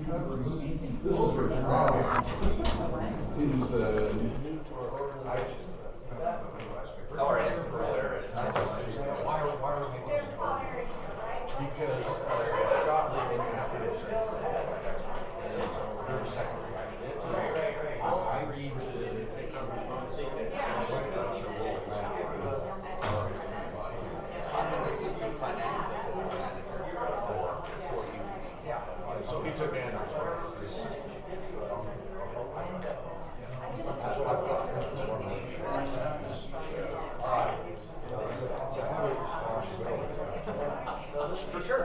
This is Richard Ross. He's new to our organization. Our answer earlier is why are we making this argument? Because Scott Lee didn't have to get straight. And so we're the second reaction. I agreed to take on responsibility. I'm an assistant financial manager for you. And so he took Andrew's place. That's what I felt. All right. So have a responsibility. For sure.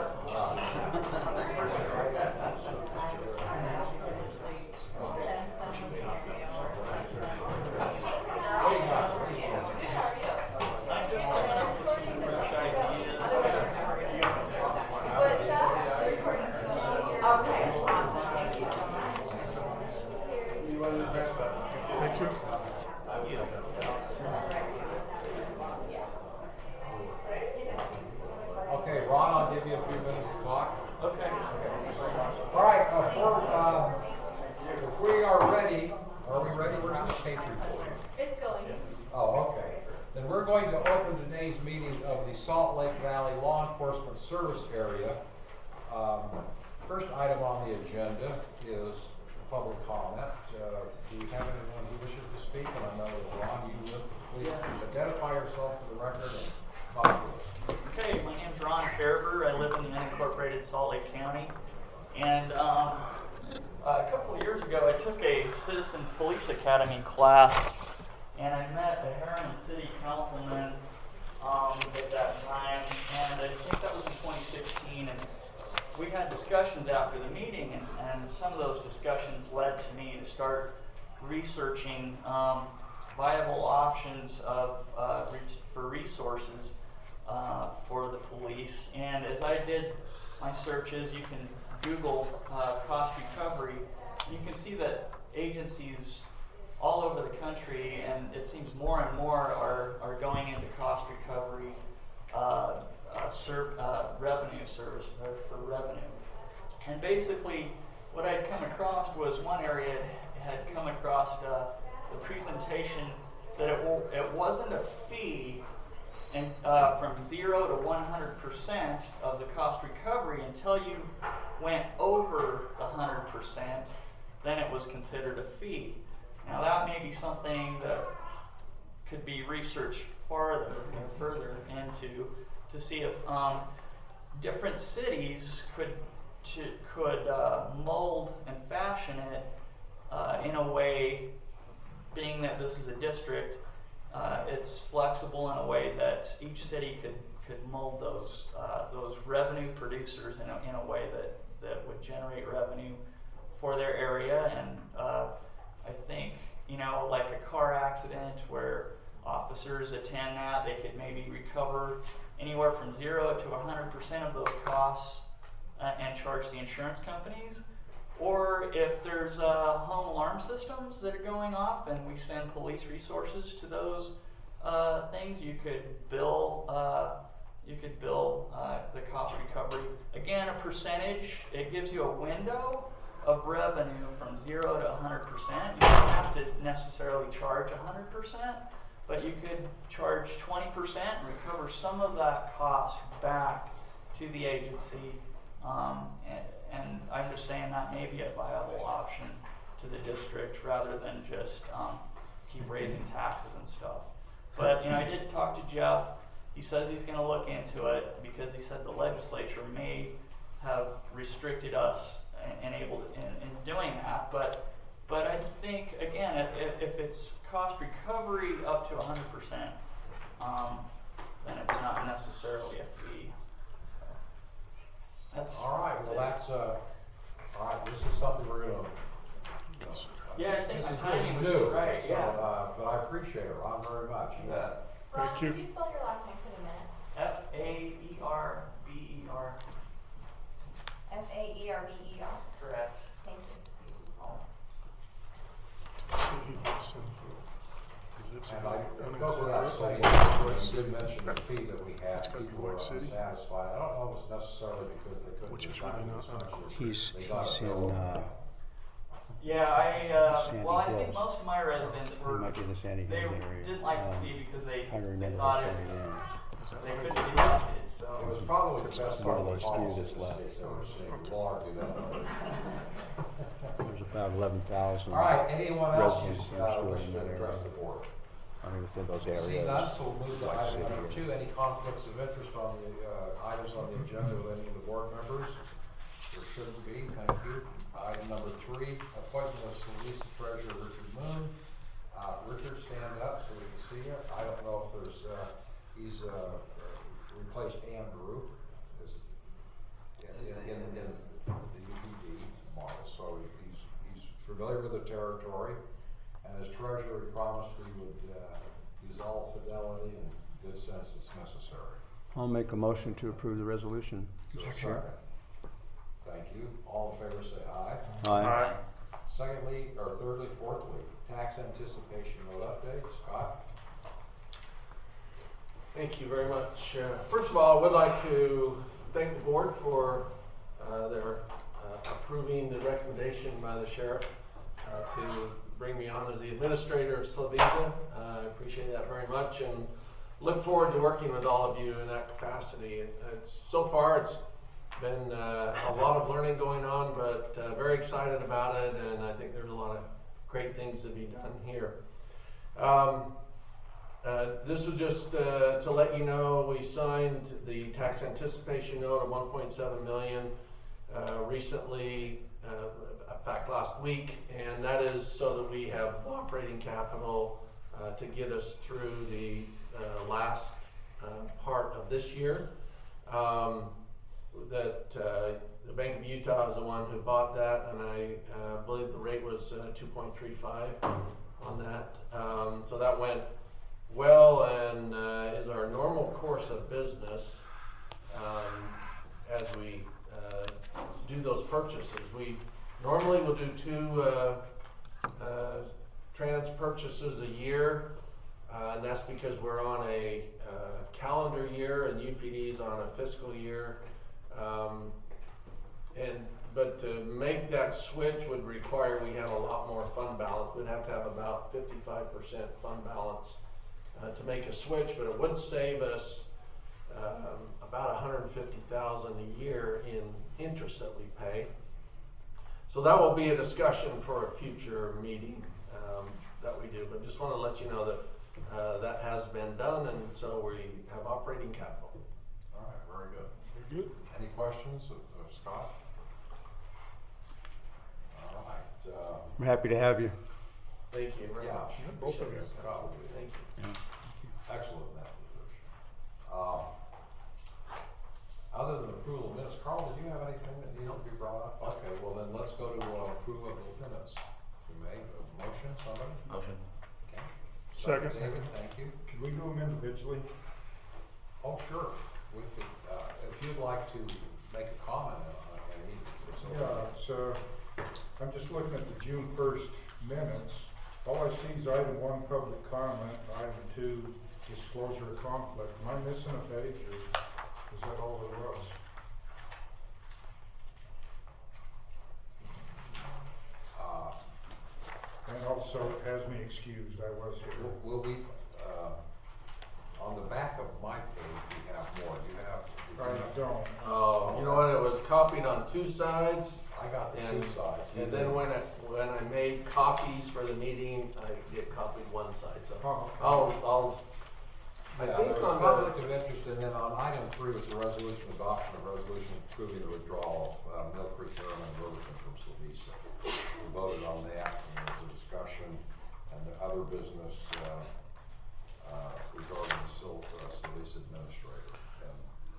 Okay, Ron, I'll give you a few minutes to talk. Okay. All right, if we are ready, Where's the tape recorder? It's going. Oh, okay. Then we're going to open today's meeting of the Salt Lake Valley Law Enforcement Service Area. First item on the agenda is public comment. Do we have anyone who wishes to speak? And I know that Ron, you will. Please identify yourself for the record and talk to us. Okay, my name's Ron Farber. I live in the unincorporated Salt Lake County. And a couple of years ago, I took a Citizens Police Academy class, and I met a Harriman City Councilman at that time, and I think that was in 2016. And we had discussions after the meeting, and some of those discussions led to me to start researching viable options for resources for the police. And as I did my searches, you can Google cost recovery. You can see that agencies all over the country, and it seems more and more are going into cost recovery revenue service for revenue. And basically, what I'd come across was one area had come across the presentation that it wasn't a fee and from 0 to 100% of the cost recovery until you went over the 100%, then it was considered a fee. Now that may be something that could be researched further into to see if different cities could mold and fashion it in a way, being that this is a district, it's flexible in a way that each city could mold those revenue producers in a way that would generate revenue for their area. And I think, like a car accident where officers attend that, they could maybe recover anywhere from 0 to 100% of those costs and charge the insurance companies. Or if there's home alarm systems that are going off and we send police resources to those things, you could bill the cost recovery. Again, a percentage. It gives you a window of revenue from 0 to 100%. You don't have to necessarily charge 100%, but you could charge 20% and recover some of that cost back to the agency. And I'm just saying that may be a viable option to the district rather than just keep raising taxes and stuff. But I did talk to Jeff. He says he's going to look into it because he said the legislature may have restricted us in doing that. But I think, again, if it's cost recovery up to 100%, then it's not necessarily a fee. That's all right. Well, that's all right. This is something we're going to. Yeah, I think this the is timing was new, right. So, yeah. But I appreciate it, Ron, very much. Yeah. Ron, could you spell your last name for the minutes? Faerber. Faerber. Correct. Thank you. And it goes without saying, you did mention the fee that we had, people were unsatisfied. I don't know if it's necessarily because they couldn't. Which is really not He's in, Well, I think most of my residents he were, might be in the Sandy they Hills area. didn't like the fee because they Trying to remember thought which it, one it is. they couldn't be limited, It so. was probably the best part of the One of those few policy that's the left. state's ever seen. We'll argue that. There's about 11,000 All right, anyone else residents in wishing to that address area. the board? I mean, within those Seeing areas. none, so we'll move to Like item city number or- 2. Any conflicts of interest on the items on the agenda with any of the board members? There shouldn't be, thank you. Item number 3, appointment of Solicitor Treasurer Richard Moon. Richard, stand up so we can see you. I don't know if there's, he's replaced Andrew in the UPD model, so he's familiar with the territory. And as treasurer, he promised he would use all fidelity and good sense that's necessary. I'll make a motion to approve the resolution. Is there a second? Thank you. All in favor say aye. Aye. Secondly, or thirdly, fourthly, tax anticipation note update. Scott? Thank you very much. First of all, I would like to thank the board for their approving the recommendation by the sheriff to bring me on as the administrator of Slovenia. I appreciate that very much and look forward to working with all of you in that capacity. So far it's been a lot of learning going on, but very excited about it, and I think there's a lot of great things to be done here. This is just to let you know we signed the tax anticipation note of 1.7 million recently, in fact last week, and that is so that we have operating capital to get us through the last part of this year. The Bank of Utah is the one who bought that, and I believe the rate was 2.35 on that. So that went well, and is our normal course of business as we do those purchases. We normally will do 2 trans purchases a year, and that's because we're on a calendar year and UPD is on a fiscal year. But to make that switch would require we have a lot more fund balance. We'd have to have about 55% fund balance to make a switch, but it would save us about $150,000 a year in interest that we pay. So that will be a discussion for a future meeting that we do. But just want to let you know that that has been done, and so we have operating capital. All right, very good. Very good. Any questions of Scott? All right. We're happy to have you. Thank you very much. Yeah, both of you. Scott, Thank you. excellent in that position. Other than approval of minutes, Carl, did you have anything that needed to be brought up? Okay, well then let's go to approval of the minutes. We made a motion, somebody? Motion. Okay. Second. David, thank you. Could we do them individually? Oh, sure. We could, if you'd like to make a comment on any. Yeah, I'm just looking at the June 1st minutes. All I see is item 1, public comment, item 2, disclosure of conflict. Am I missing a page, or is that all there was? And also, it has me excused, I was here. Will we, on the back of my page, we have more. Do you have? I don't. Oh, you know what? It was copied on 2 sides. I got the And, 2 sides. and then when I made copies for the meeting, I get copied 1 side. So I Yeah, think there was on conflict of interest, and then on item 3 was the resolution, adoption of resolution approving the withdrawal of Mill Creek Airmen and Riverton from Slovenia. We voted on that, and there was a discussion, and the other business regarding the Slovenia administrator. And,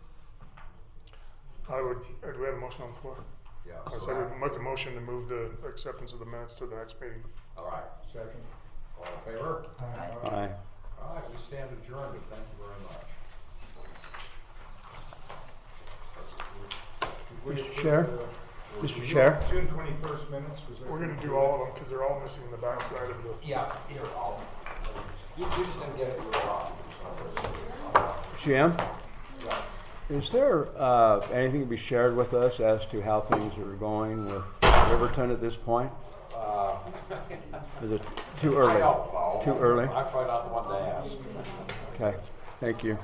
Do we have a motion on the floor? yeah, I so said that, we make a motion to move the acceptance of the minutes to the next meeting. all right, Second. all in favor? Aye. All right, we stand adjourned, but thank you very much. Mr. Chair? Mr. Chair? June 21st minutes, was that? We're gonna do all of them because they're all missing the backside of the. Yeah, here, I'll You just didn't get it, you were wrong. Jim, is there anything to be shared with us as to how things are going with Riverton at this point? Is it too early? I don't know. Too early? I'm probably not the one to ask. Okay, thank you.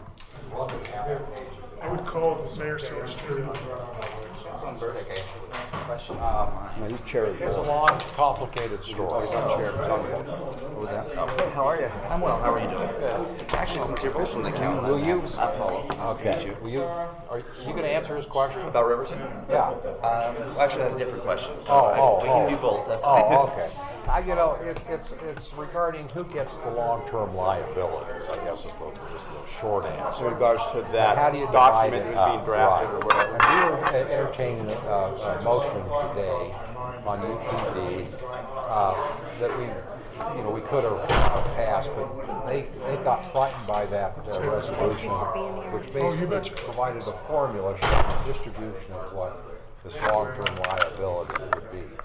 I would call the mayor solicitor. From Burdick, actually. Question. No, you chair the It's a board. long, complicated story. What was that? How are you? I'm well. How are you doing? Actually, since you're both from the county, will you? I follow. Okay. Will you, are you going to answer his question? About Riverton? Yeah. Actually, I had a different question. So we can do both. That's fine. Oh, okay. You know, it's regarding who gets the long-term liabilities, I guess is the short In answer. regards to How that do you divide document it being up? drafted Right. or whatever. And we were entertaining a motion today on UPD that we could have passed, but they got frightened by that resolution, which basically provided a formula showing the distribution of what this long-term liability would be.